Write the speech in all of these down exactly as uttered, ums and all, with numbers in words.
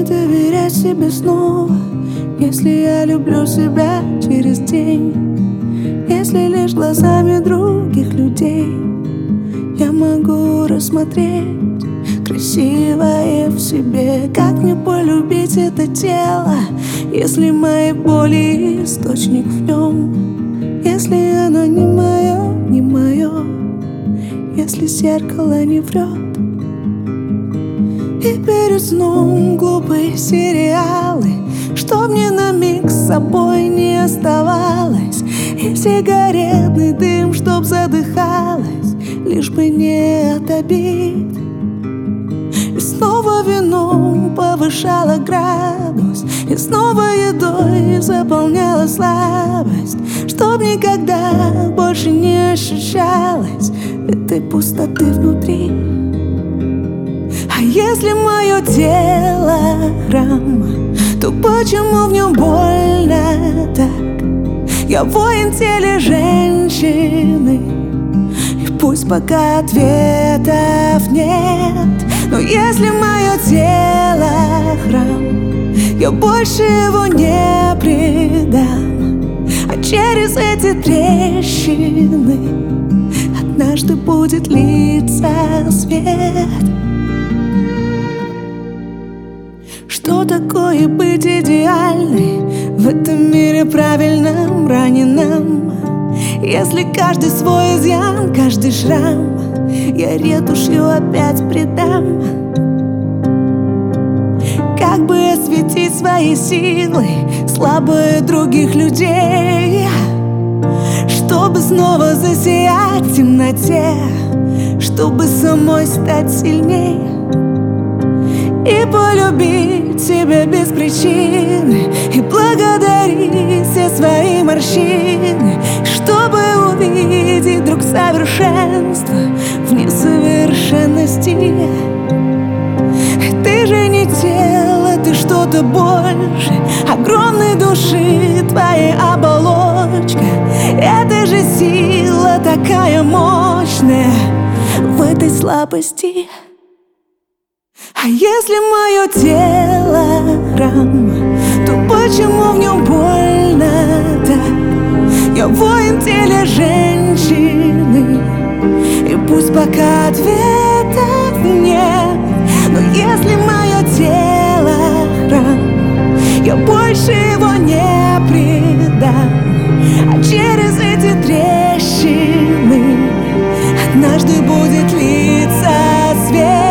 доверять себе снова, если я люблю себя через день? Если лишь глазами других людей я могу рассмотреть красивое в себе? Как мне полюбить это тело, если мои боли источник в нем? Если оно не мое, не мое, если зеркало не врет. И перед сном глупые сериалы, чтоб мне на миг с собой не оставалось, и сигаретный дым, чтоб задыхалась, лишь бы не от обид. И снова вином повышала градус, и снова едой заполняла слабость, чтоб никогда больше не ощущалось этой пустоты внутри. А если мое тело рама, то почему в нем больно так? Я воин в теле женщины, и пусть пока ответов нет. Но если мое тело храм, я больше его не предам. А через эти трещины однажды будет литься свет. Что такое быть идеальной в этом мире правильном, раненом? Если каждый свой изъян, каждый шрам я ретушью опять придам. Как бы осветить свои силы, слабые других людей, чтобы снова засиять в темноте, чтобы самой стать сильней и полюбить себя без причины, и благодарить все свои морщины, чтобы увидеть вдруг совершенство в несовершенности. Ты же не тело, ты что-то больше огромной души, твоя оболочка. Это же сила такая мощная в этой слабости. А если мое тело рама, то почему в нем больно так? Я воин в теле женщины, и пусть пока ответов нет. Но если мое тело рама, я больше его не предам. А через эти трещины однажды будет литься свет.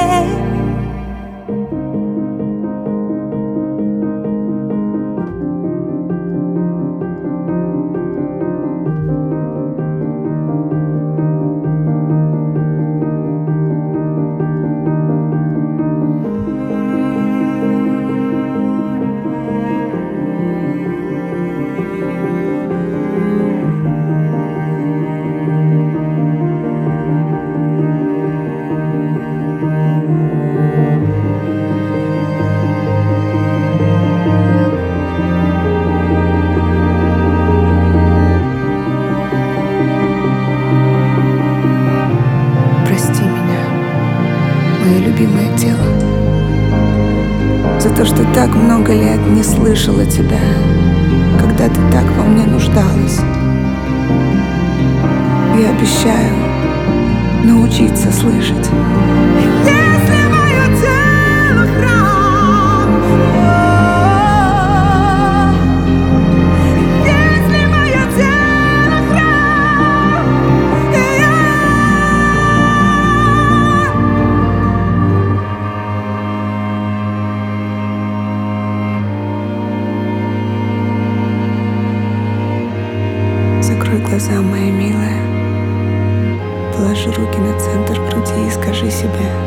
Мое любимое тело, за то, что так много лет не слышала тебя, когда ты так во мне нуждалась. Я обещаю научиться слышать. Если мое тело храм, если мое тело храм, закрой глаза, моя милая, положи руки на центр груди и скажи себе: